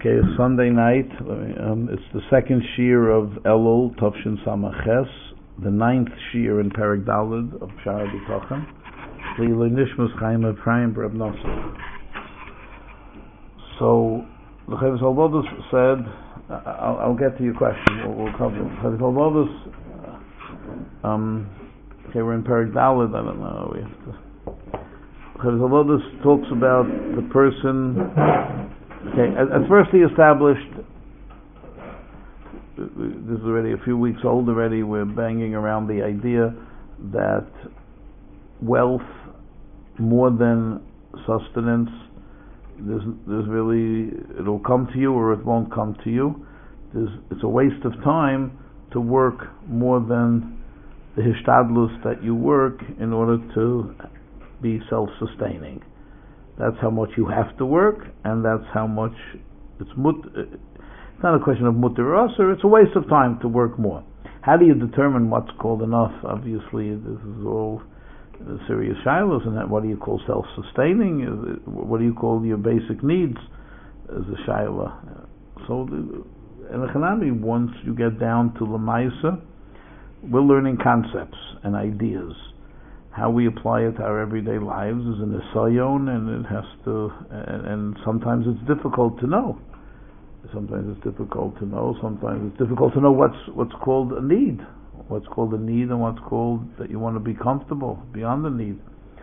Okay, it's Sunday night. It's the second shir of Elul, Tovshin Samaches, the ninth shir in Perek Daled of Shara B'Tochen. Leiloi Nishmas Chaim Ephraim Reb Nosson. So, the Chavis Halvodus said, I'll get to your question, we'll cover it. Chavis Halvodus, okay, we're in Perek Daled, I don't know, we have to... Chavis Halvodus talks about the person... Okay, at first he established, this is already a few weeks old already, we're banging around the idea that wealth, more than sustenance, there's really, it'll come to you or it won't come to you. It's a waste of time to work more than the hishtadlus that you work in order to be self-sustaining. That's how much you have to work, and that's how much it's not a question of mutter or usur, it's a waste of time to work more. How do you determine what's called enough? Obviously, this is all serious shilas, and what do you call self-sustaining? What do you call your basic needs as a shilah? So, in the Chanami, once you get down to Lamaisa, we're learning concepts and ideas. How we apply it to our everyday lives is an isayon, and it has to, and sometimes it's difficult to know. Sometimes it's difficult to know what's called a need. What's called a need and what's called that you want to be comfortable beyond the need.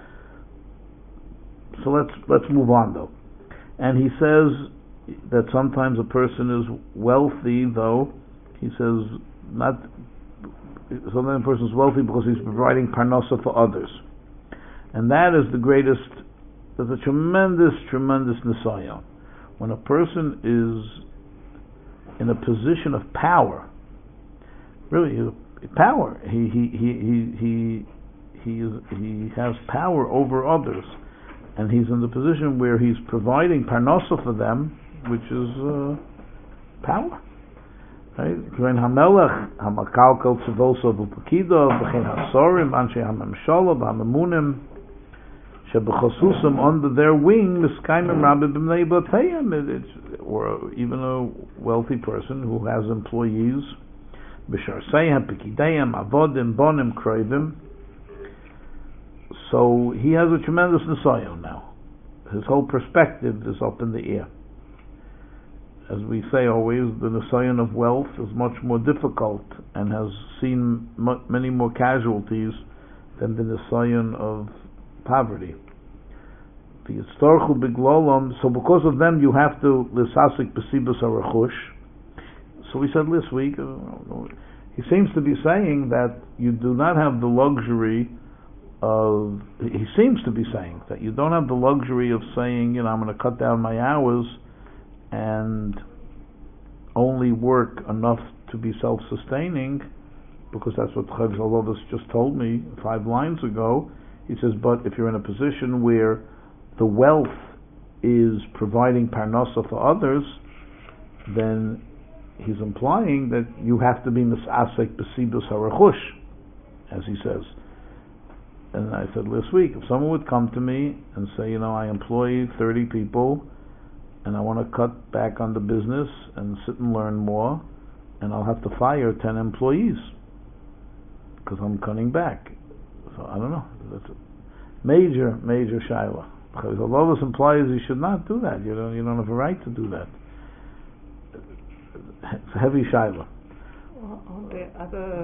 So let's move on though. And he says that sometimes a person is wealthy, though he says sometimes a person is wealthy because he's providing parnasa for others. And that is there's a tremendous nisayon. When a person is in a position of power, really power, he has power over others, and he's in the position where he's providing parnasa for them, which is power. Right? When Hamelech Hamakalkel Tzivoso V'Pekido V'Chein Hasorim Anshe Hamemshala V'Hamemunim Shebechosusim under their wing Miskaimim Rabbi B'Mnei Batayim, or even a wealthy person who has employees B'Sharseihem Pekideyim Avodim Bonim Kroivim. So he has a tremendous nisayon now. His whole perspective is up in the air. As we say always, the nisayon of wealth is much more difficult and has seen many more casualties than the nisayon of poverty. So because of them you have to lisasik besibus arachush. So we said this week, he seems to be saying that you do not have the luxury of, he seems to be saying that you don't have the luxury of saying, I'm going to cut down my hours and only work enough to be self-sustaining, because that's what Chavis Halvodus just told me 5 lines ago. He says, but if you're in a position where the wealth is providing parnasa for others, then he's implying that you have to be misasek besibus harachush, as he says. And I said last week, if someone would come to me and say, I employ 30 people, and I want to cut back on the business and sit and learn more, and I'll have to fire 10 employees because I'm cutting back. So I don't know. That's a major shaila. Although this implies you should not do that. You don't have a right to do that. It's a heavy shaila. Are there other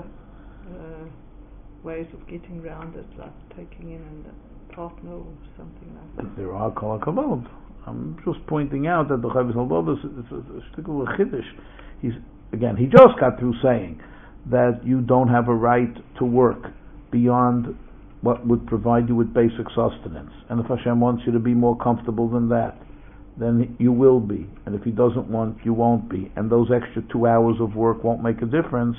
ways of getting around it, like taking in a partner or something like that? There are kol hakavod. I'm just pointing out that the Chavis Halvodus is a shtickle chiddush. He just got through saying that you don't have a right to work beyond what would provide you with basic sustenance. And if Hashem wants you to be more comfortable than that, then you will be. And if He doesn't want, you won't be. And those extra 2 hours of work won't make a difference.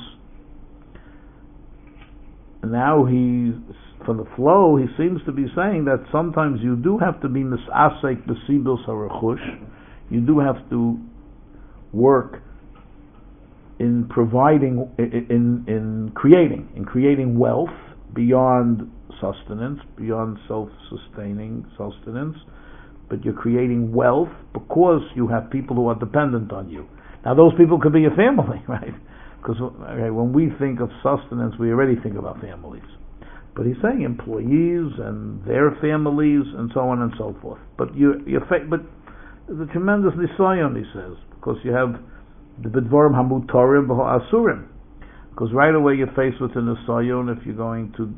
And now from the flow, he seems to be saying that sometimes you do have to be misasek besibus harachush. You do have to work in providing, in creating wealth beyond sustenance, beyond self-sustaining sustenance. but you're creating wealth because you have people who are dependent on you. Now those people could be your family, right? Because when we think of sustenance, we already think about families. But he's saying employees and their families and so on and so forth. But but there's a tremendous nisayon, he says, because you have the bedvarim hamutarim v'ha'asurim. Because right away you're faced with a nisayon if you're going to,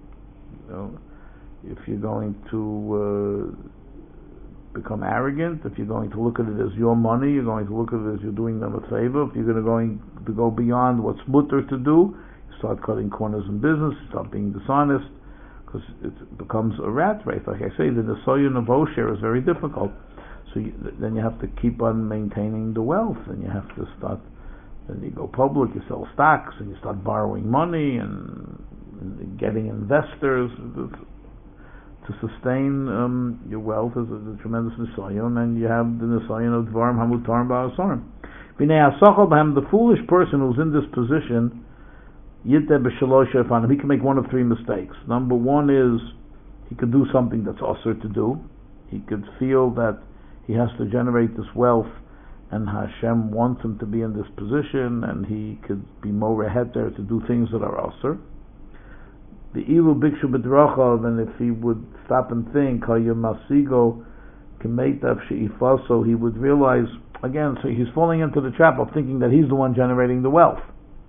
become arrogant, if you're going to look at it as your money, you're going to look at it as you're doing them a favor, if you're going to go beyond what's mutter to do, you start cutting corners in business, you start being dishonest, because it becomes a rat race. Like I say, the nisayon of Osher is very difficult. So then you have to keep on maintaining the wealth, and you have to start, then you go public, you sell stocks, and you start borrowing money, and getting investors. To sustain your wealth is a tremendous nisayon, and you have the nisayon of dvarim hamutarim ba'asarim. The foolish person who's in this position, he can make one of three mistakes. Number one is he could do something that's asur to do. He could feel that he has to generate this wealth, and Hashem wants him to be in this position, and he could be moreh heter to do things that are asur. The ilu bikshu b'drachav, and if he would stop and think, masigo k'meitav she'ifaso, he would realize, again, so he's falling into the trap of thinking that he's the one generating the wealth.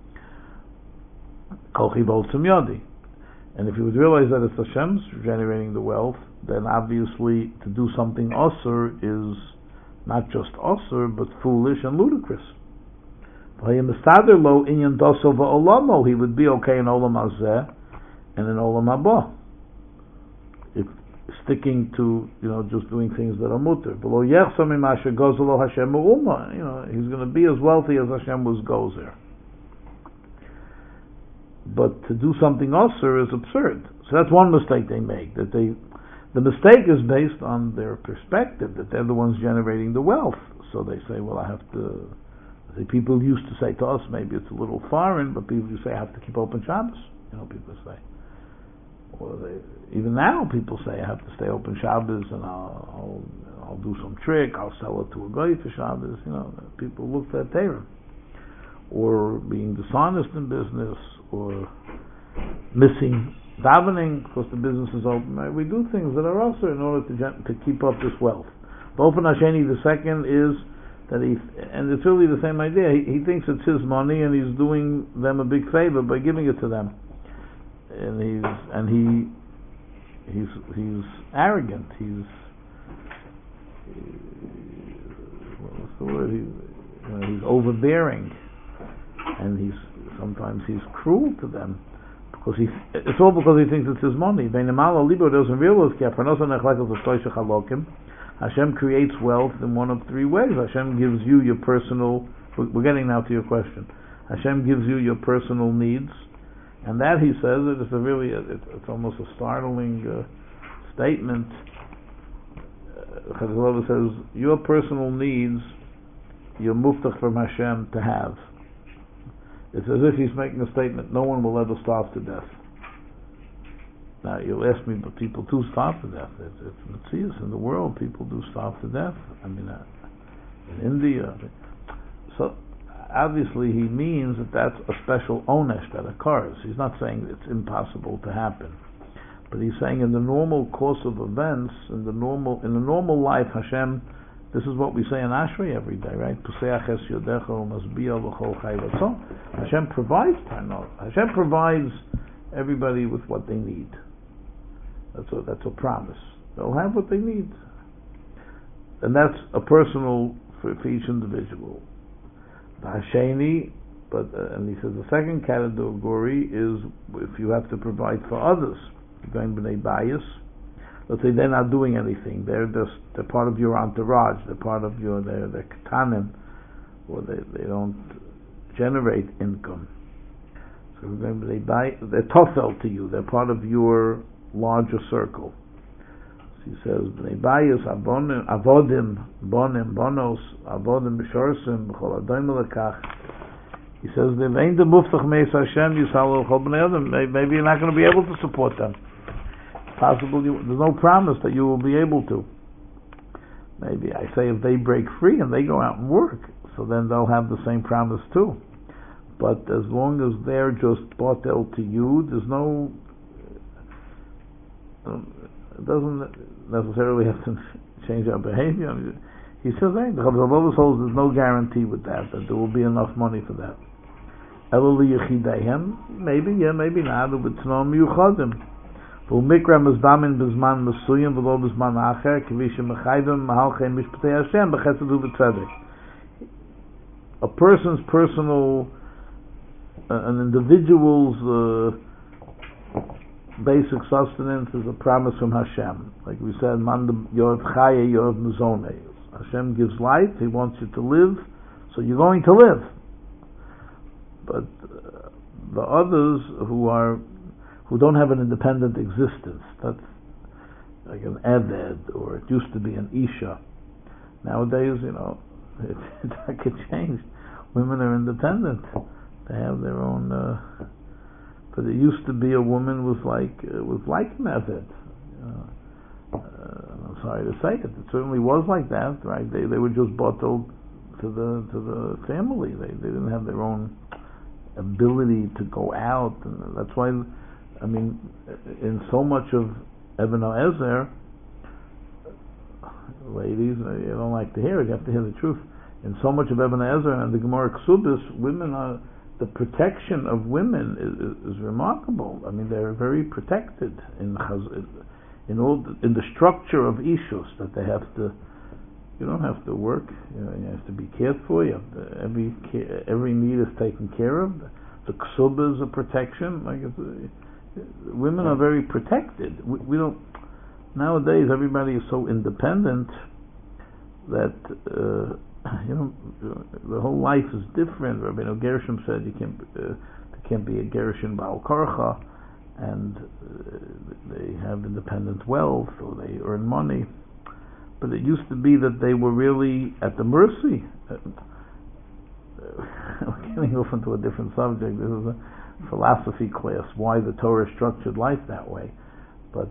Kol chivoltzim yodi. And if he would realize that it's Hashem's generating the wealth, then obviously to do something asur is not just asur, but foolish and ludicrous. He would be okay in olam hazeh and in olam haba, if sticking to just doing things that are mutter. He's going to be as wealthy as Hashem was gozer. But to do something asur is absurd. So that's one mistake they make. The mistake is based on their perspective that they're the ones generating the wealth. So they say, well, I have to. People used to say to us, maybe it's a little foreign, but people used to say, I have to keep open Shabbos. People say. Or even now, people say, I have to stay open Shabbos, and I'll do some trick. I'll sell it to a guy for Shabbos. People look for that Torah, or being dishonest in business, or missing davening because the business is open. We do things that are also in order to keep up this wealth. Bofen Hasheni, the second, is that and it's really the same idea. He thinks it's his money, and he's doing them a big favor by giving it to them. And he's arrogant. What's the word? He's overbearing, and sometimes he's cruel to them because it's all because he thinks it's his money. Doesn't realize Hashem creates wealth in one of three ways. Hashem gives you your personal. We're getting now to your question. Hashem gives you your personal needs. And that, he says, it's almost a startling statement. Chazal says, your personal needs, you're muftach from Hashem to have. It's as if he's making a statement, no one will ever starve to death. Now, you'll ask me, but people do starve to death. It's Matthias, in the world, people do starve to death. In India. So, obviously, he means that that's a special onesh that occurs. He's not saying it's impossible to happen, but he's saying in the normal course of events, in the normal life, Hashem. This is what we say in Ashrei every day, right? Hashem provides Tanot. Hashem provides everybody with what they need. That's a promise. They'll have what they need, and that's a personal for each individual. Hasheni, and he says the second category is if you have to provide for others. You're going b'nei bayis. Let's say they're not doing anything. They're part of your entourage. They're part of they're ketanim, or they don't generate income. So we're going b'nei bayis. They're tofel to you. They're part of your larger circle. He says, "Bnei bayis avodim bonim bonos avodim b'shorsim b'chol adoim lekach." He says, "Maybe you're not going to be able to support them. It's possible there's no promise that you will be able to." maybe I say if they break free and they go out and work, so then they'll have the same promise too. But as long as they're just batel to you, there's no, it doesn't necessarily have to change our behavior. He says, hey, the Chavos holds there's no guarantee with that there will be enough money for that. Elul Yechidehem, maybe, yeah, maybe not. U'b'tznom Yuchadim. U'mikra mizdamin b'zman mesuyim v'lo b'zman acher k'vi shemechayvim mahalchei mishpatei Hashem b'chesed u'b'tzedek. A person's personal, an individual's basic sustenance is a promise from Hashem. Like we said, Man Yoav Chaye Yoav Mizoneh. Hashem gives life, He wants you to live, so you're going to live. But the others who don't have an independent existence, that's like an Eved, or it used to be an Isha. Nowadays, it could change. Women are independent; they have their own. But it used to be a woman was like an Eved. I'm sorry to say it. It certainly was like that, right? They were just bottled to the family. They didn't have their own ability to go out, and that's why, I mean, in so much of Eben Ezer, ladies, you don't like to hear it, you have to hear the truth. In so much of Eben Ezer and the Gemara Ksubis, women are, the protection of women is remarkable. I mean, they're very protected in the structure of Ishus, that they have to. You don't have to work. You have to be cared for. You have to, every need is taken care of. The ksubah is a protection. Women are very protected. We don't. Nowadays, everybody is so independent that the whole life is different. Rabbeinu Gershom said there can't be a Gershon Baal Karcha, and they have independent wealth, or they earn money. But it used to be that they were really at the mercy. We're getting off into a different subject. This is a philosophy class, why the Torah structured life that way. But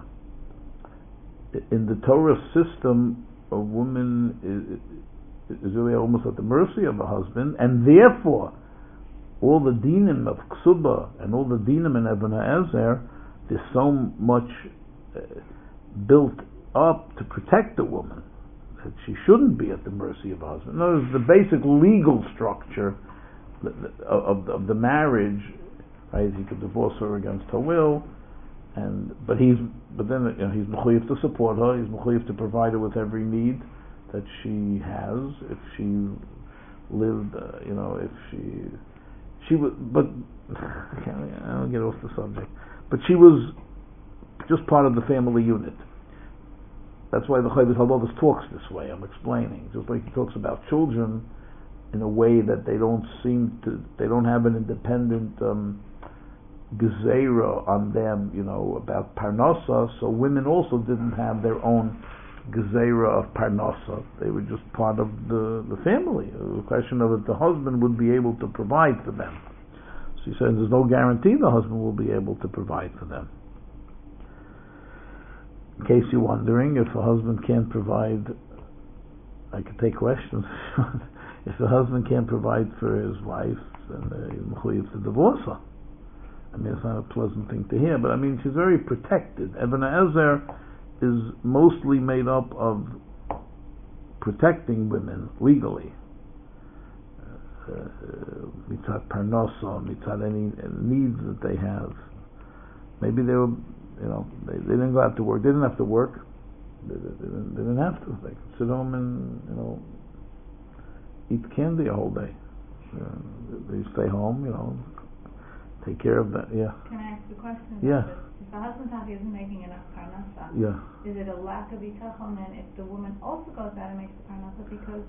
in the Torah system, a woman is really almost at the mercy of a husband, and therefore all the dinim of Ksuba and all the dinim in Eben Ezer, there's so much built up to protect the woman that she shouldn't be at the mercy of a husband. In other words, the basic legal structure of the marriage, right? He could divorce her against her will, but then he's mechuyev to support her. He's mechuyev to provide her with every need that she has. If she lived, if she would, but I don't get off the subject. But she was just part of the family unit. That's why the Chovos HaLevavos talks this way. I'm explaining. Just like he talks about children in a way that they don't have an independent gezerah on them, about parnasa. So women also didn't have their own gezerah of parnasa. They were just part of the family. It was a question of if the husband would be able to provide for them. So he says there's no guarantee the husband will be able to provide for them. In case you're wondering, if a husband can't provide, I could take questions. If the husband can't provide for his wife, then he's mechuyev to divorce her. I mean, it's not a pleasant thing to hear, but I mean, she's very protected. Eben Ezer is mostly made up of protecting women legally. Mitzat parnasa, mitzat any needs that they have. Maybe they were, they didn't go out to work. They didn't have to work. They didn't have to. They could sit home and, eat candy a whole day. They stay home, take care of that. Yeah. Can I ask a question? Yeah. If the husband isn't making enough parnasa, yeah. Is it a lack of bitachon then if the woman also goes out and makes the parnasa because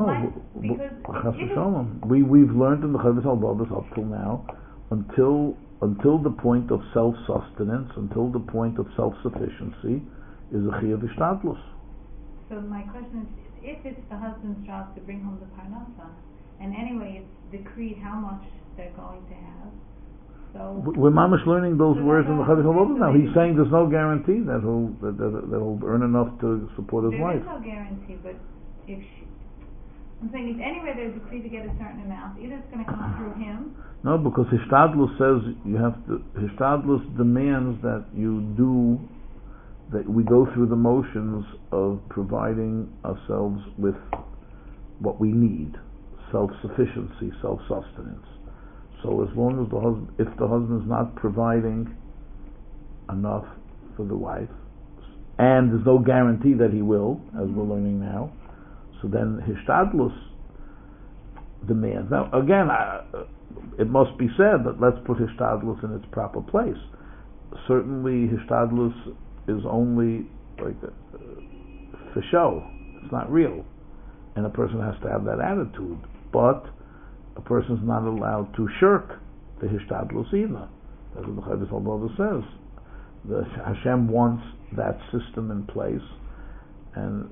we've learned in the Chovos HaLevavos up till now, until the point of self-sustenance, until the point of self-sufficiency, is a chiyuv ishtadlus. So my question is, if it's the husband's job to bring home the parnasa, and anyway it's decreed how much they're going to have, So We're mamish learning those So words in the that's Chadich what I'm HaLodim now. saying. He's saying there's no guarantee that he'll earn enough to support his there wife. is no guarantee, but if she, I'm saying if anywhere there's a decree to get a certain amount, either it's going to come through him. No, because Hishtadlus says you have to. Hishtadlus demands that you do, that we go through the motions of providing ourselves with what we need, self-sufficiency, self-sustenance. So as long as if the husband's not providing enough for the wife, and there's no guarantee that he will, as we're learning now, so then Hishtadlus demands. Now, again, it must be said that let's put Hishtadlus in its proper place. Certainly, Hishtadlus is only like for show. It's not real. And a person has to have that attitude. But a person's not allowed to shirk the Hishtadlus either. That's what the Chayvus HaLodim says. The Hashem wants that system in place, and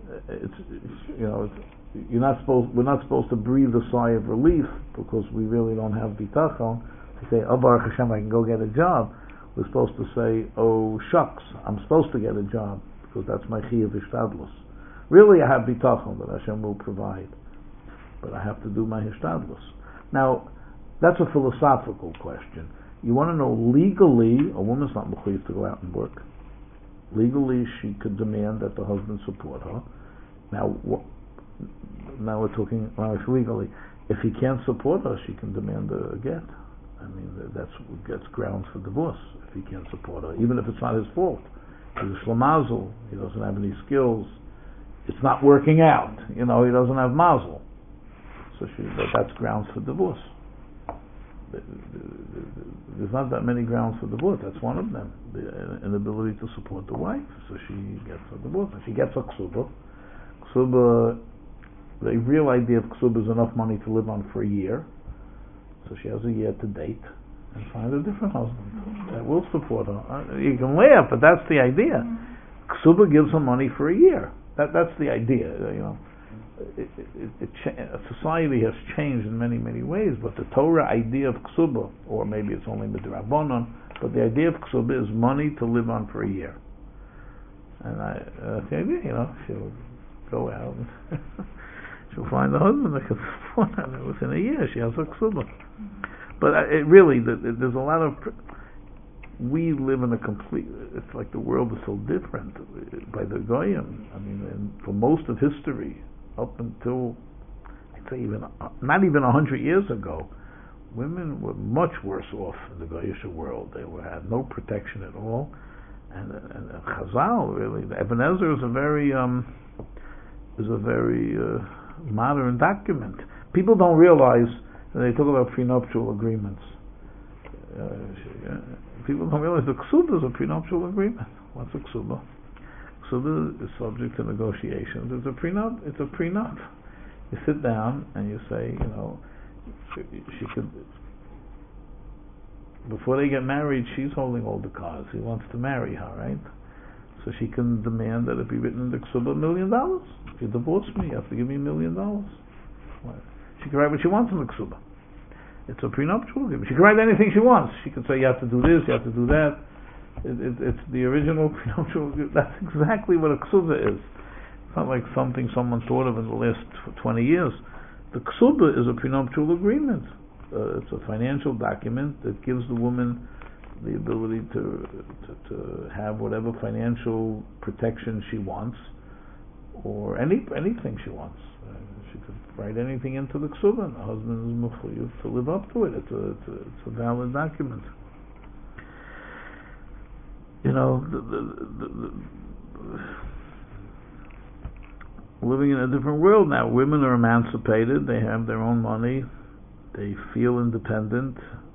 we're not supposed to breathe a sigh of relief because we really don't have bitachon to say, "Oh Baruch Hashem, I can go get a job." We're supposed to say, "Oh shucks, I'm supposed to get a job because that's my chiyuv hishtadlus." Really, I have bitachon that Hashem will provide, but I have to do my hishtadlus. Now, that's a philosophical question. You want to know legally, a woman's not mechuyev to go out and work. Legally, she could demand that the husband support her. Now we're talking legally. If he can't support her, she can demand a get. I mean, that's grounds for divorce. If he can't support her, even if it's not his fault, he's a shlamazel. He doesn't have any skills. It's not working out. He doesn't have mazel. So that's grounds for divorce. There's not that many grounds for divorce. That's one of them. The inability to support the wife. So she gets a divorce. And she gets a ksuba. Ksuba, the real idea of ksuba is enough money to live on for a year. So she has a year to date and find a different husband that will support her. You can laugh, but that's the idea. Ksuba gives her money for a year. That's the idea. Society has changed in many, many ways, but the Torah idea of ksuba, or maybe it's only midrabanan, but the idea of ksuba is money to live on for a year. And that's the idea, she'll go out and she'll find a husband that can support her. Within a year, she has a ksuba. But there's a lot of. We live in a complete. It's like the world is so different by the goyim. I mean, and for most of history, up until I'd say not even 100 years ago, women were much worse off in the goyish world. They had no protection at all, and Chazal really. The Ibn Ezra is a very modern document. People don't realize. They talk about prenuptial agreements. People don't realize the ksuba is a prenuptial agreement. What's a ksuba? Ksuba is subject to negotiations. It's a prenup. You sit down and you say, she could. Before they get married, she's holding all the cards. He wants to marry her, right? So she can demand that it be written in the ksuba $1 million. If you divorce me, you have to give me $1 million. She can write what she wants in the ksuba. It's a prenuptial agreement. She can write anything she wants. She can say, you have to do this, you have to do that. It's the original prenuptial agreement. That's exactly what a ksuba is. It's not like something someone thought of in the last 20 years. The ksuba is a prenuptial agreement. It's a financial document that gives the woman the ability to have whatever financial protection she wants, or anything she wants. She could write anything into the ksuba, and the husband is mechuyev to live up to it. It's a valid document. Living in a different world now. Women are emancipated. They have their own money. They feel independent.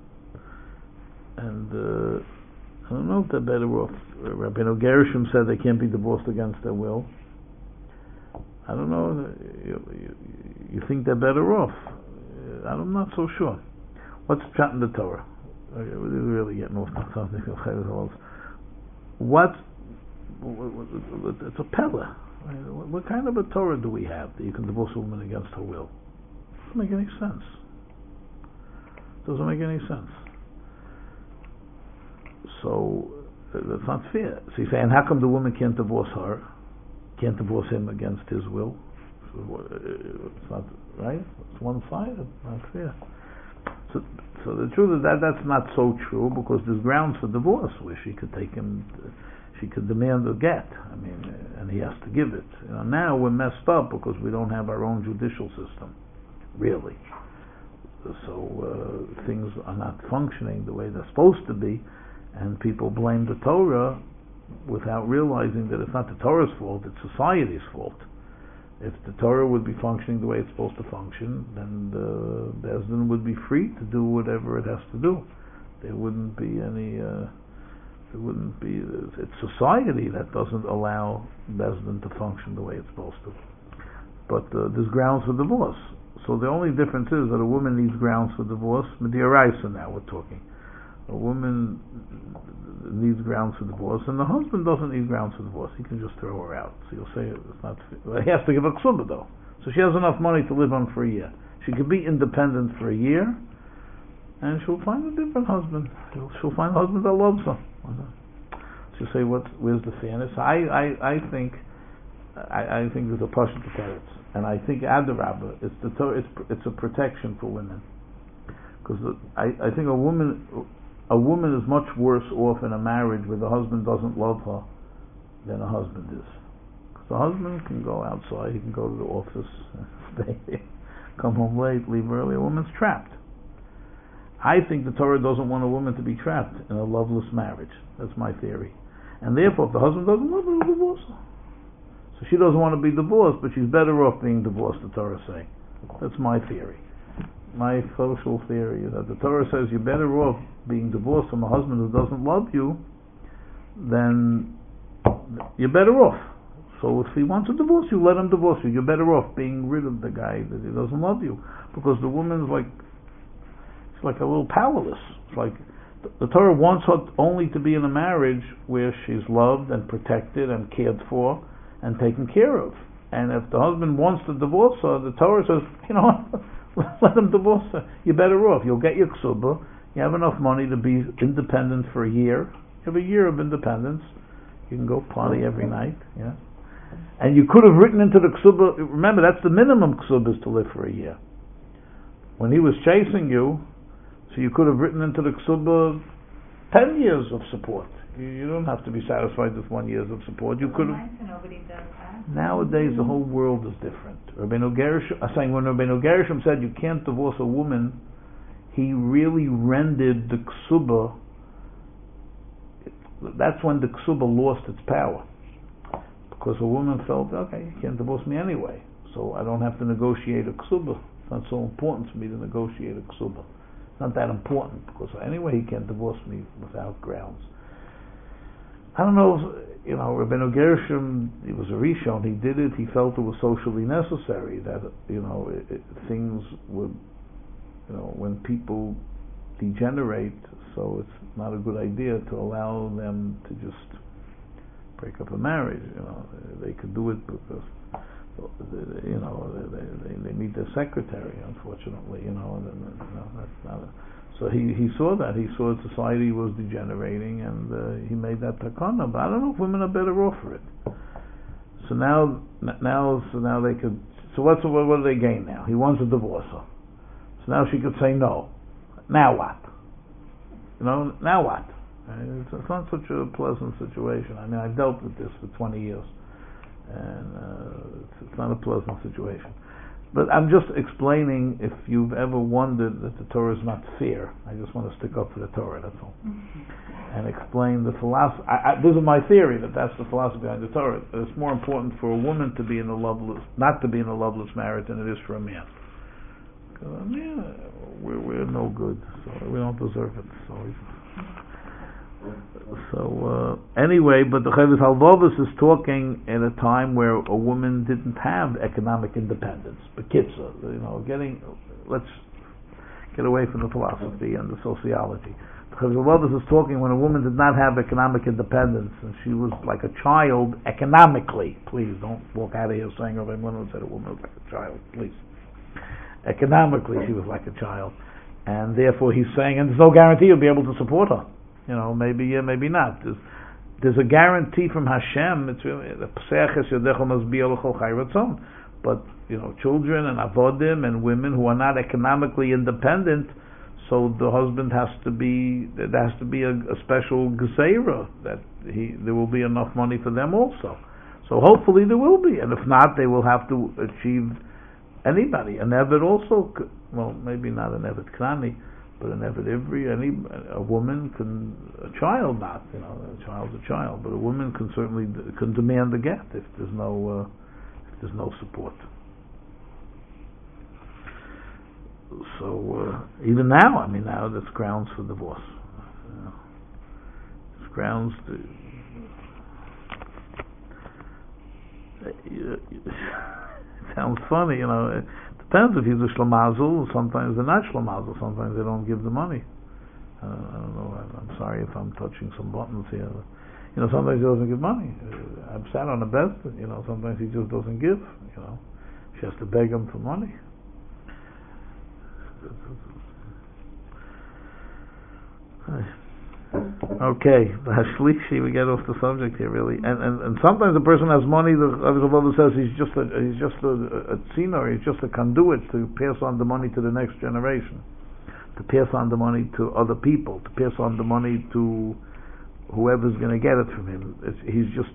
And I don't know if they're better off. Rabbeinu Gershom said they can't be divorced against their will. I don't know. You think they're better off? I'm not so sure. What's pshat in the Torah? We're really getting off on something. It's a pella. What kind of a Torah do we have that you can divorce a woman against her will? Doesn't make any sense. That's not fair. So he's saying, how come the woman can't divorce her, can't divorce him against his will? It's not right. It's one-sided. Not fair. So the truth is that's not so true, because there's grounds for divorce where she could take him, she could demand a get. I mean, and he has to give it. Now we're messed up because we don't have our own judicial system, really. So things are not functioning the way they're supposed to be, and people blame the Torah without realizing that it's not the Torah's fault, it's society's fault. If the Torah would be functioning the way it's supposed to function, then the Beis Din would be free to do whatever it has to do. There wouldn't be any. It's society that doesn't allow Beis Din to function the way it's supposed to. But there's grounds for divorce. So the only difference is that a woman needs grounds for divorce. Midiraisa now we're talking. A woman needs grounds for divorce, and the husband doesn't need grounds for divorce. He can just throw her out. So you'll say it's not. Well, he has to give a ksuba though, so she has enough money to live on for a year. She could be independent for a year, and she'll find a different husband. She'll find a husband that loves her. So you say, where's the fairness? I think there's a passion to parents, and I think Adarabba, it's a protection for women, because I think a woman is much worse off in a marriage where the husband doesn't love her than a husband is. Because the husband can go outside, he can go to the office, stay, come home late, leave early. A woman's trapped. I think the Torah doesn't want a woman to be trapped in a loveless marriage. That's my theory. And therefore, if the husband doesn't love her, he'll divorce her. So she doesn't want to be divorced, but she's better off being divorced, the Torah saying. That's my theory. My social theory is that the Torah says you're better off being divorced from a husband who doesn't love you, then you're better off. So if he wants to divorce you, let him divorce you. You're better off being rid of the guy that he doesn't love you, because the woman's it's like a little powerless. It's like the Torah wants her only to be in a marriage where she's loved and protected and cared for and taken care of. And if the husband wants to divorce her, the Torah says, let him divorce her. You're better off. You'll get your ksuba. You have enough money to be independent for a year. You have a year of independence. You can go party every night. Yeah. And you could have written into the ksuba. Remember, that's the minimum ksuba, is to live for a year. When he was chasing you, so you could have written into the ksuba 10 years of support. You don't have to be satisfied with 1 year of support. You could have. Nobody does that. Nowadays, the whole world is different. Rabbeinu Gershom, when Rabbeinu Gershom said you can't divorce a woman, he really rendered the ksuba. That's when the ksuba lost its power, because a woman felt, okay, you can't divorce me anyway, so I don't have to negotiate a ksuba. It's not so important for me to negotiate a ksuba. It's not that important, because anyway he can't divorce me without grounds. I don't know, Rabbeinu Gershom, he was a Rishon, he did it, he felt it was socially necessary, that, things would, when people degenerate, so it's not a good idea to allow them to just break up a marriage. They could do it because, they meet their secretary, unfortunately, that's not a, so he saw that. He saw society was degenerating, and he made that takana. But I don't know if women are better off for it. So now they could. So what do they gain now? He wants to divorce her. So now she could say no. Now what? Now what? It's not such a pleasant situation. I mean, I've dealt with this for 20 years, and it's not a pleasant situation. But I'm just explaining, if you've ever wondered that the Torah is not fair, I just want to stick up for the Torah, that's all. And explain the philosophy. This is my theory, that's the philosophy behind the Torah. It's more important for a woman to be in a loveless, not to be in a loveless marriage than it is for a man. Because a man, we're no good, so we don't deserve it. So anyway, but the Chovos HaLevavos is talking at a time where a woman didn't have economic independence. But let's get away from the philosophy and the sociology. The Chovos HaLevavos is talking when a woman did not have economic independence, and she was like a child economically. Please don't walk out of here saying, "Oh, everyone said a woman was like a child." Please, economically, she was like a child, and therefore he's saying, and there's no guarantee you'll be able to support her. Maybe yeah, maybe not. There's a guarantee from Hashem. It's really the Pesach Yodecha must be Elachol Chai Ratzon. But children and avodim and women who are not economically independent, so the husband there has to be a special gezeira that there will be enough money for them also. So hopefully there will be, and if not, they will have to achieve anybody. An Eved also, maybe not an Eved Knani, but an Eved Ivri. A woman a child not, a child's a child, but a woman can certainly demand the get if there's no support. So even now, now that's grounds for divorce. It's grounds to. It sounds funny, It depends if he's a shlamazel. Sometimes they're not shlamazel. Sometimes they don't give the money. I don't know. I'm sorry if I'm touching some buttons here. Sometimes he doesn't give money. I've sat on a bed. Sometimes he just doesn't give. She has to beg him for money. Okay, the Hashlishi, we get off the subject here really, and sometimes a person has money. The Rebbe says he's just a tzino, he's just a conduit to pass on the money to the next generation, to pass on the money to other people, to pass on the money to whoever's going to get it from him. He's just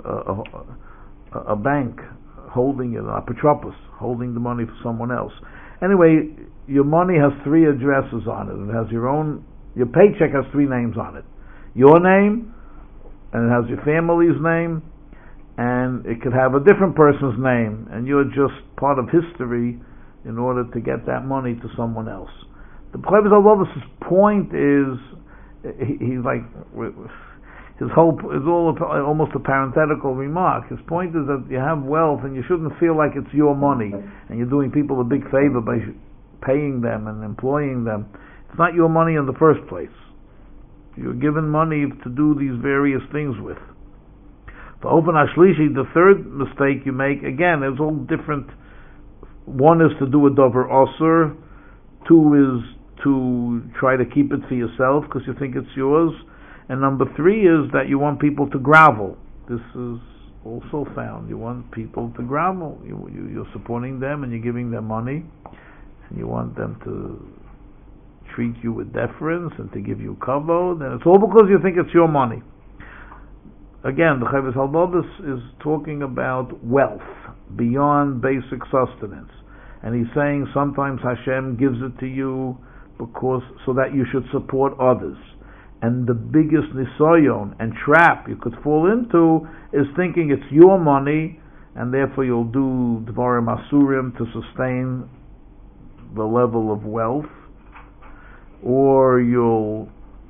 a bank holding it, a apotropos, holding the money for someone else. Anyway, your money has 3 addresses on it. It has your paycheck has 3 names on it. Your name, and it has your family's name, and it could have a different person's name, and you're just part of history in order to get that money to someone else. The Chavis HaLovus' point is, he's like, his whole is all almost a parenthetical remark. His point is that you have wealth and you shouldn't feel like it's your money and you're doing people a big favor by paying them and employing them. It's not your money in the first place. You're given money to do these various things with. For Ofen Ashlishi, the third mistake you make, again, it's all different. One is to do a dover osur. 2 is to try to keep it for yourself because you think it's yours. And number 3 is that you want people to grovel. This is also found. You want people to grovel. You're supporting them and you're giving them money. And you want them to treat you with deference and to give you kavod. And it's all because you think it's your money. Again, the Chavis HaLovus is talking about wealth beyond basic sustenance. And he's saying sometimes Hashem gives it to you so that you should support others. And the biggest nisayon and trap you could fall into is thinking it's your money, and therefore you'll do dvarim asurim to sustain the level of wealth, or you'll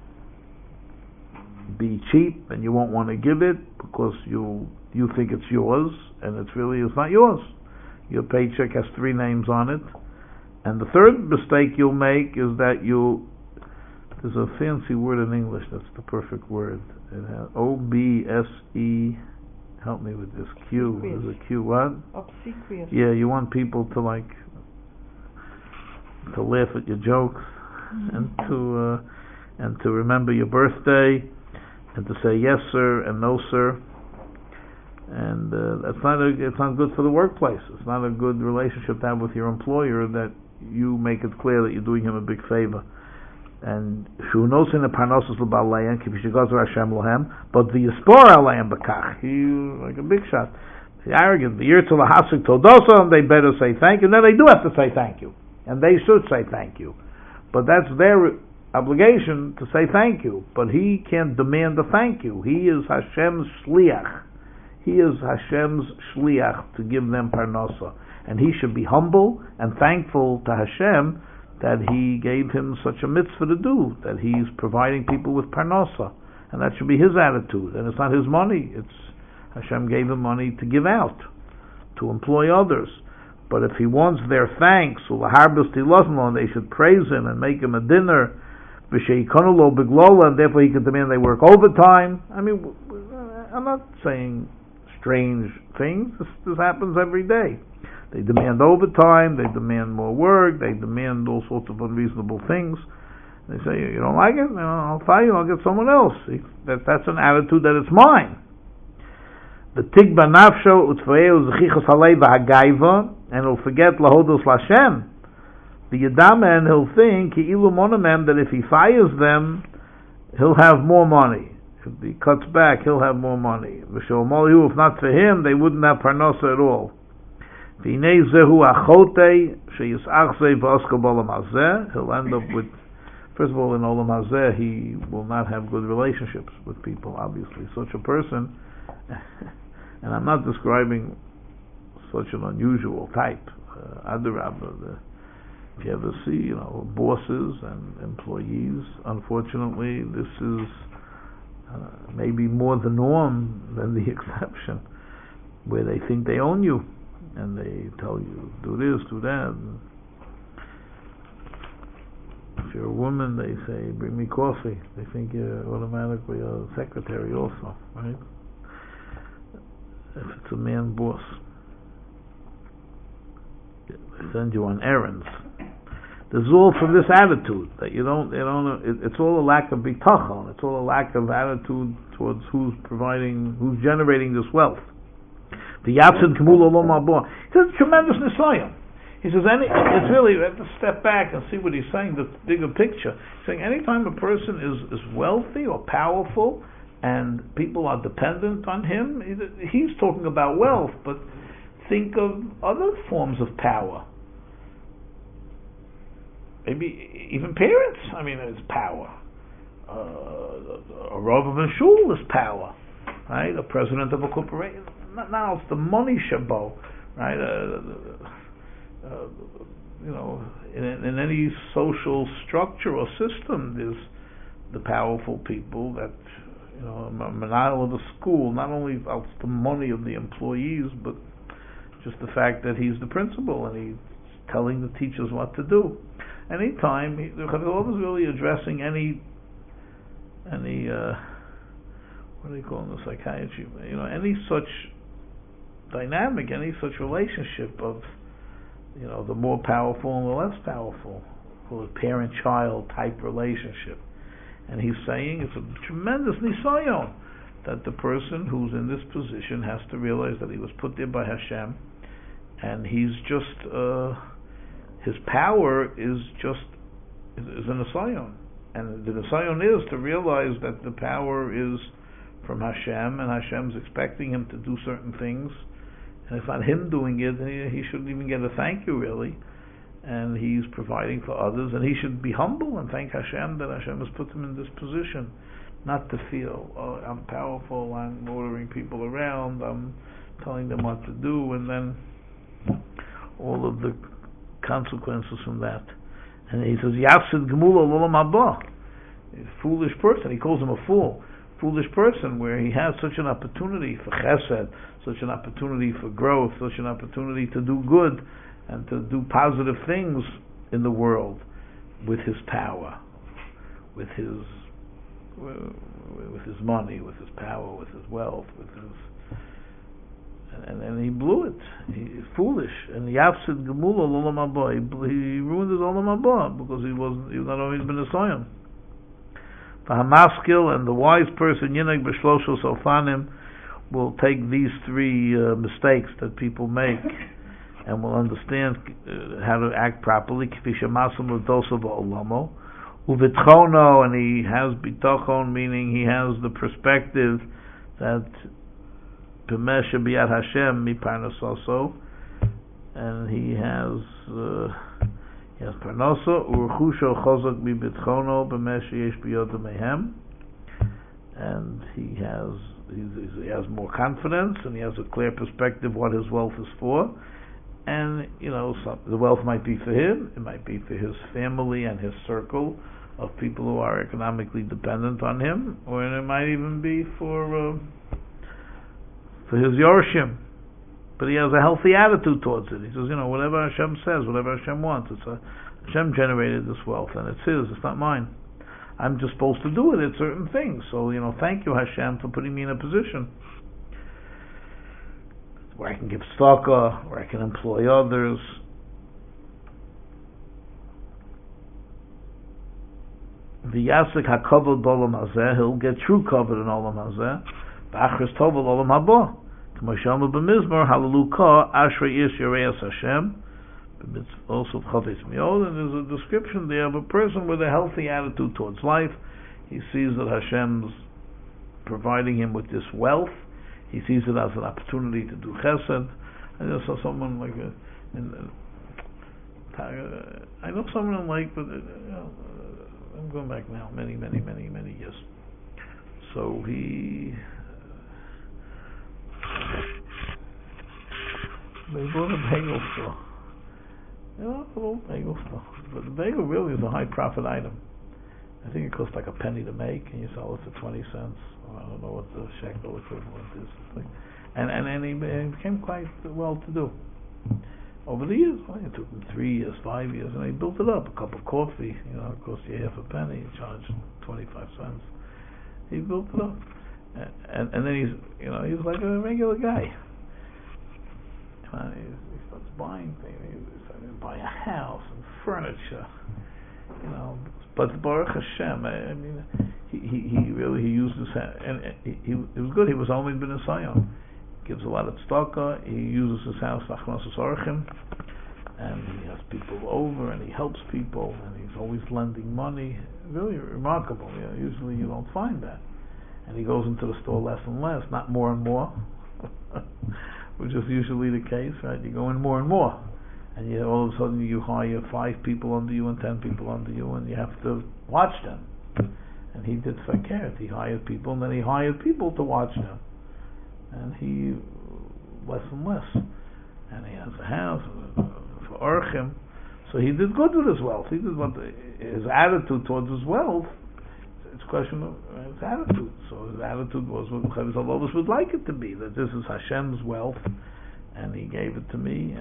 be cheap and you won't want to give it because you think it's yours, and it's not yours. Your paycheck has 3 names on it. And the third mistake you'll make is that there's a fancy word in English that's the perfect word. It has OBSE. Help me with this. Q. There's a Q. What? Obsequious. Yeah, you want people to laugh at your jokes and to remember your birthday and to say yes sir and no sir. And it's not good for the workplace. It's not a good relationship to have with your employer that you make it clear that you're doing him a big favor. And who knows in the parnosus l'baleim k'vishigazer Hashem lohem, but the yispor aleim b'kach, he like a big shot. The arrogant, the yirtzu lahasik todosa, and they better say thank you. Now they do have to say thank you, and they should say thank you, but that's their obligation to say thank you. But he can't demand a thank you. He is Hashem's shliach. He is Hashem's shliach to give them parnosa, and he should be humble and thankful to Hashem that he gave him such a mitzvah to do, that he's providing people with parnosa, and that should be his attitude. And it's not his money; it's Hashem gave him money to give out, to employ others. But if he wants their thanks, and they should praise him and make him a dinner, and therefore he can demand they work overtime. I'm not saying strange things. This happens every day. They demand overtime, they demand more work, they demand all sorts of unreasonable things. They say, you don't like it? I'll fire you, I'll get someone else. That's an attitude that it's mine. The tigba nafsho utfeeu zechichos halei v'hagaiva, and he'll forget lahodos l'Hashem. The Yadaman, he'll think, that if he fires them, he'll have more money. If he cuts back, he'll have more money. If not for him, they wouldn't have parnasa at all. He'll end up with, first of all, in Olam Hazeh, he will not have good relationships with people, obviously. Such a person, and I'm not describing such an unusual type, Adarabba, if you ever see, bosses and employees, unfortunately, this is maybe more the norm than the exception, where they think they own you, and they tell you, do this, do that. If you're a woman, they say, bring me coffee. They think you're automatically a secretary also, right? If it's a man boss, they send you on errands. This is all from this attitude that it's all a lack of bitachon. It's all a lack of attitude towards who's generating this wealth. The Yatsid Kemul Olam Haba. He says tremendous nisayim. He says it's really, we have to step back and see what he's saying, the bigger picture. He's saying anytime a person is wealthy or powerful and people are dependent on him, he's talking about wealth, but think of other forms of power. Maybe even parents. It's power. A Rav of a shul is power, right? A president of a corporation. Now it's the money shabo, right? In any social structure or system, there's the powerful people that, Manal of the school. Not only it's the money of the employees, but just the fact that he's the principal and he's telling the teachers what to do. Anytime the Chabad is really addressing any what do they call it in the psychiatry? Any such dynamic, any such relationship of the more powerful and the less powerful, called a parent-child type relationship. And he's saying it's a tremendous nisayon that the person who's in this position has to realize that he was put there by Hashem, and he's just his power is a nisayon, and the nisayon is to realize that the power is from Hashem, and Hashem's expecting him to do certain things, and if not him doing it, he shouldn't even get a thank you really, and he's providing for others, and he should be humble and thank Hashem that Hashem has put him in this position, not to feel, I'm powerful, I'm ordering people around, I'm telling them what to do, and then all of the consequences from that. And he says, Yafsid Gemula L'Olam Haba. A foolish person, he calls him a fool. Foolish person, where he has such an opportunity for chesed, such an opportunity for growth, such an opportunity to do good and to do positive things in the world with his power, with his money, with his power, with his wealth, with his and he blew it. He's foolish. And Yafsid Gemula L'Olam Haba. He ruined his Olam Haba because he was not always been a soyam. Hamaskil, and the wise person Yinag B'Shlosha Sofanim will take these three mistakes that people make and will understand how to act properly. K'fishamasam L'Dosav Olamo Uvitchono, and he has bitachon, meaning he has the perspective that B'Mesha B'Yad Hashem Miparnasoso, and he has Parnasa Urchusho Chozak B'Bitchono B'Mesha Yesh B'Yod Mehem, and he has more confidence, and he has a clear perspective what his wealth is for, and the wealth might be for him, it might be for his family and his circle of people who are economically dependent on him, or it might even be for his Yorshim, but he has a healthy attitude towards it. He says, whatever Hashem says, whatever Hashem wants, Hashem generated this wealth, and it's his, it's not mine. I'm just supposed to do it at certain things. So, thank you Hashem for putting me in a position where I can give tzedakah, where I can employ others. V'yasik hakavod b'olam hazeh, he'll get true covered in olam hazeh. V'achris tovel olam haba. K'mo shama b'mizmor, hallelujah, ashrei ish yireis Hashem. It's also Chavis Miod, and there's a description there of a person with a healthy attitude towards life. He sees that Hashem's providing him with this wealth. He sees it as an opportunity to do chesed. I just saw someone like I know someone like, but I'm going back now, many years. So they bought a bagel store. A little bagel store. But the bagel really is a high profit item. I think it costs like a penny to make, and you sell it for 20 cents. I don't know what the shekel equivalent is. And he became quite well to do. Over the years, it took him 3 years, 5 years, and he built it up. A cup of coffee, it cost you half a penny, he charged 25 cents. He built it up. And then he was like a regular guy. He starts buying things. He started to buy a house and furniture. But Baruch Hashem, I mean, he really used his hand, and he was good. He was only been a Sion. Gives a lot of tzedakah. He uses his house achnosus orchim, and he has people over, and he helps people, and he's always lending money. Really remarkable. Usually you don't find that. And he goes into the store less and less, not more and more, which is usually the case, right? You go in more and more. And all of a sudden you hire 5 people under you and 10 people under you, and you have to watch them. And he did fakert. He hired people, and then he hired people to watch them. And he less and less. And he has a house for Orchim. So he did good with his wealth. He did what his attitude towards his wealth. It's a question of his attitude. So his attitude was what Chavis Alovis would like it to be, that this is Hashem's wealth, and he gave it to me,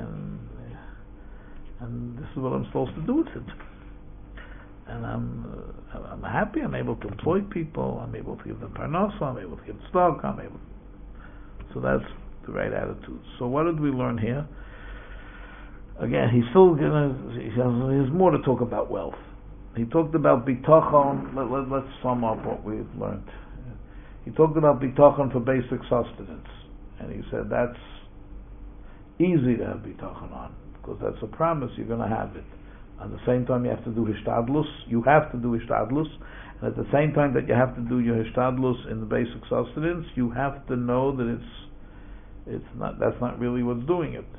and this is what I'm supposed to do with it. And I'm happy. I'm able to employ people. I'm able to give them parnasa. I'm able to give stock. So that's the right attitude. So what did we learn here? Again, he has more to talk about wealth. He talked about bitachon. Let's sum up what we've learned. He talked about bitachon for basic sustenance, and he said that's easy to have bitachon on, because that's a promise, you're going to have it. At the same time, you have to do hishtadlus. You have to do hishtadlus, and at the same time that you have to do your hishtadlus in the basic sustenance, you have to know that it's not. That's not really what's doing it,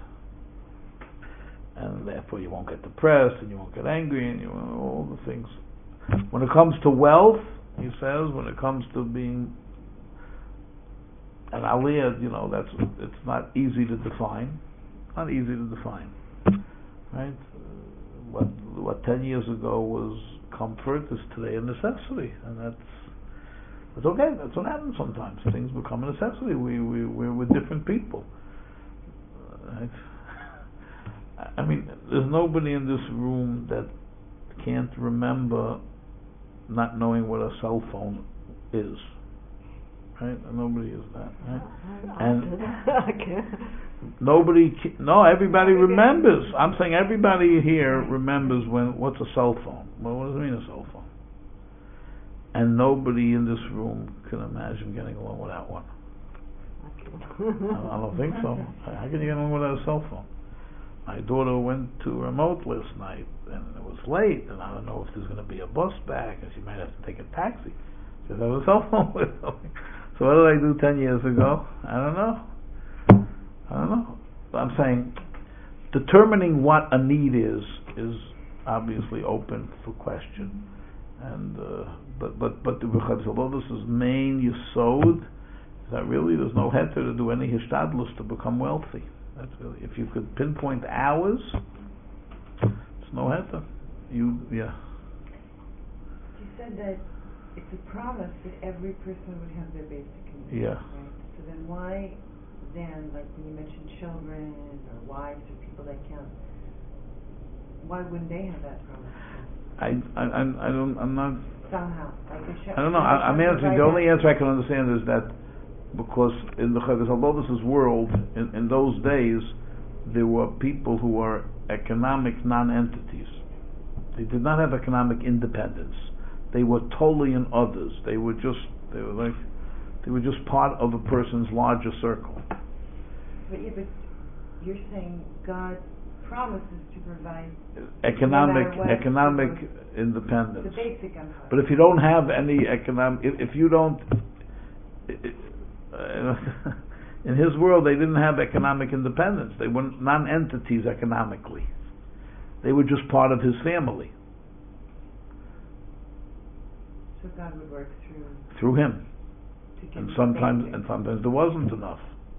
and therefore you won't get depressed, and you won't get angry, and all the things. When it comes to wealth, he says, when it comes to being an aliyah, it's not easy to define. Not easy to define, right? What 10 years ago was comfort is today a necessity, and that's okay. That's what happens sometimes. Things become a necessity. We're with different people. Right? I mean, there's nobody in this room that can't remember not knowing what a cell phone is. Right? Nobody is that. Right? Everybody remembers. I'm saying everybody here remembers what's a cell phone. Well, what does it mean, a cell phone? And nobody in this room can imagine getting along without one. I don't think so. How can you get along without a cell phone? My daughter went to remote last night, and it was late, and I don't know if there's going to be a bus back, and she might have to take a taxi. She has a cell phone with her. So what did I do 10 years ago? I don't know. But I'm saying determining what a need is obviously open for question. And but the Chavis main yesod is that really there's no heter to do any hishtadlus to become wealthy. That's really, if you could pinpoint hours, it's no heter. You said that it's a promise that every person would have their basic needs. Yeah. Right? So then why then, like when you mentioned children or wives or people that can't, why wouldn't they have that promise? I'm not. Somehow, like I don't know. I'm answering. The only answer I can understand is that because in the Chavis Halodis' world, in those days, there were people who were economic non-entities. They did not have economic independence. They were totally in others. They were just part of a person's larger circle. But you're saying God promises to provide Economic no matter what, independence. the basic empire. But if you don't have any if you don't, in his world they didn't have economic independence. They were non-entities economically. They were just part of his family. So God would work through him, to give and the sometimes basic. there wasn't enough.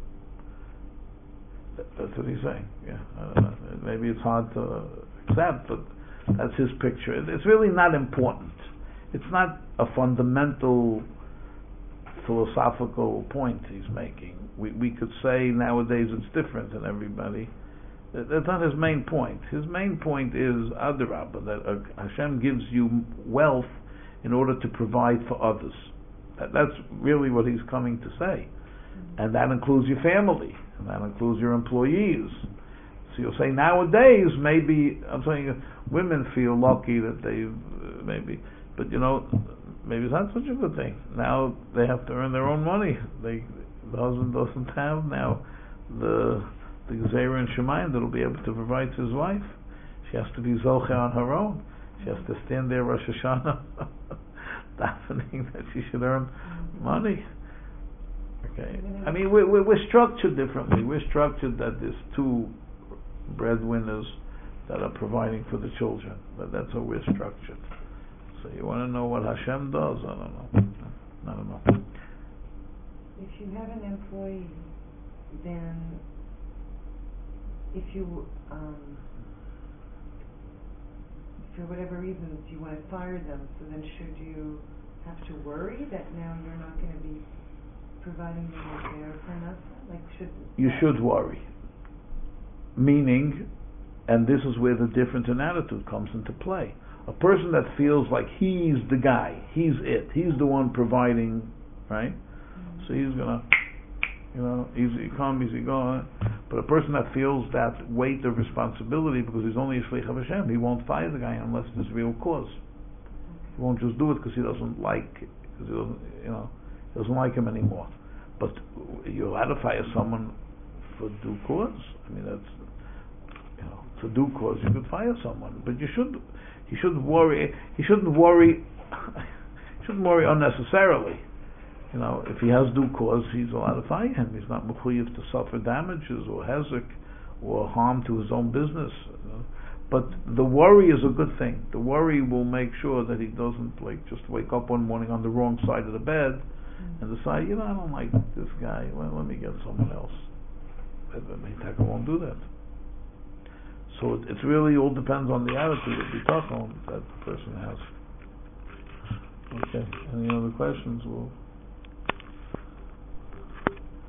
That's what he's saying. Yeah, I don't know. Maybe it's hard to accept, but that's his picture. It's really not important. It's not a fundamental philosophical point he's making. We could say nowadays it's different than everybody. That's not his main point. His main point is Adarabah, that Hashem gives you wealth in order to provide for others. That's really what he's coming to say. And that includes your family, and that includes your employees. So you'll say nowadays, maybe, I'm saying women feel lucky that they maybe, but maybe it's not such a good thing. Now they have to earn their own money. The husband doesn't have now the Gzeira and Shemayim that'll be able to provide to his wife. She has to be Zoche on her own. She has to stand there Rosh Hashanah davening that she should earn money. Okay. I mean, we're structured differently. We're structured that there's two breadwinners that are providing for the children. But that's how we're structured. So you want to know what Hashem does? I don't know. If you have an employee, then if you, for whatever reasons, you want to fire them, so then should you have to worry that now you're not going to be providing them with their parnasa? You should worry. Meaning, and this is where the difference in attitude comes into play. A person that feels like he's the guy, he's the one providing, right? Mm-hmm. So he's gonna, easy come, easy go. But a person that feels that weight of responsibility because he's only a shliach of Hashem, he won't fire the guy unless there's real cause. He won't just do it because he doesn't like him anymore. But you're allowed to fire someone for due cause. I mean, that's, for due cause you could fire someone. But he shouldn't worry unnecessarily. If he has due cause, he's allowed to fire him. He's not mechuyev to suffer damages or hezek or harm to his own business. But the worry is a good thing. The worry will make sure that he doesn't just wake up one morning on the wrong side of the bed and decide, I don't like this guy. Well, let me get someone else. Meitaka won't do that. So it really all depends on the attitude of the bitachon that the person has. Okay. Any other questions?